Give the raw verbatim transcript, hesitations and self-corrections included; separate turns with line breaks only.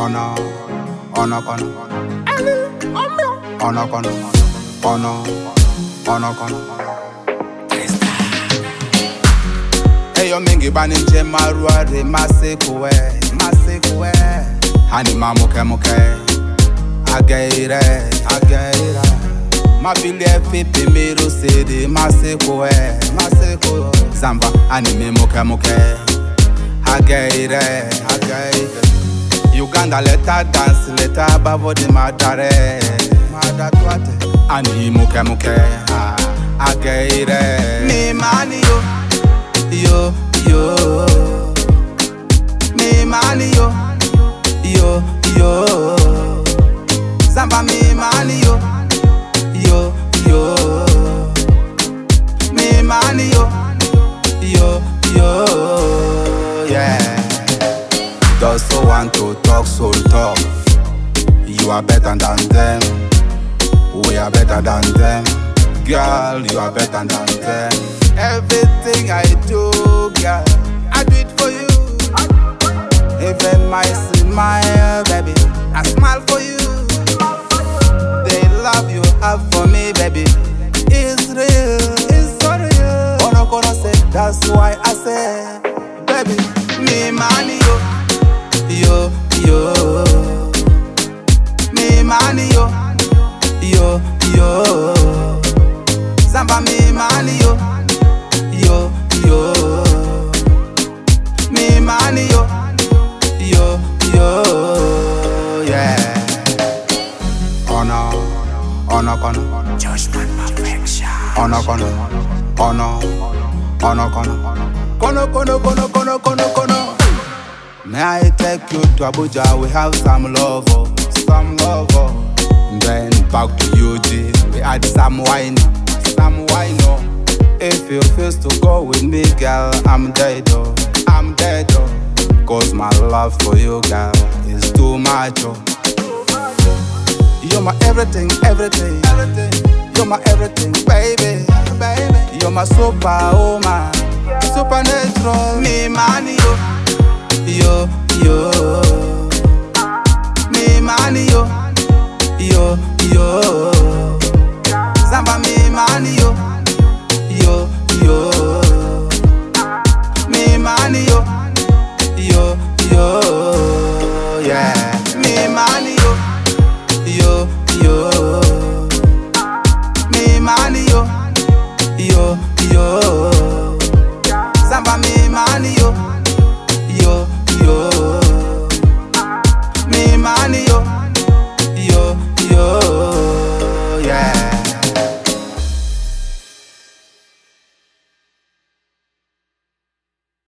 Ono, ono kono, ono kono, ono, ono kono. Eyo mingi bani nje maruare masekuwe, masekuwe. Hani mamuke muke, ageire, ageire. Mabili efipi miru sidi masekuwe, masekuwe. Zamba hani muke muke, ageire, ageire. Uganda leta dance, leta bavo di madare, madatwate. Ani muke muke, ageire. Ni mani yo, yo, yo. Ni mani yo, yo, yo. Zamba mi mani yo, yo, yo. Mi mani yo, yo, yo. Yeah. Those who want to talk, so talk. You are better than them. We are better than them. Girl, you are better than them. Everything I do, girl, I do it for you. Even my smile, baby, I smile for you. The love you have for me, baby, is real, it's so real. Ono kono say, that's why I say, baby, me money yo. Yo, yo, me money yo, yo, yo. Zamba me money yo, yo, yo. Me money yo, yo, yo. Yeah. Ono, ono kono,
Judgment perfection.
ono kono, ono, ono kono, kono kono kono kono kono kono. May I take you to Abuja? We have some love, oh, some love. Oh. Then back to U G, we had some wine, some wine. Oh. If you feel to go with me, girl, I'm dead, oh, I'm dead, oh. Cause my love for you, girl, is too much, oh. You're my everything, everything, everything. You're my everything, baby, baby. You're my superwoman, supernatural. Me money, oh. Yo, yo, me money yo, yo, yo. Zamba me money yo, yo, yo. Me money yo, yo, yo. Yeah.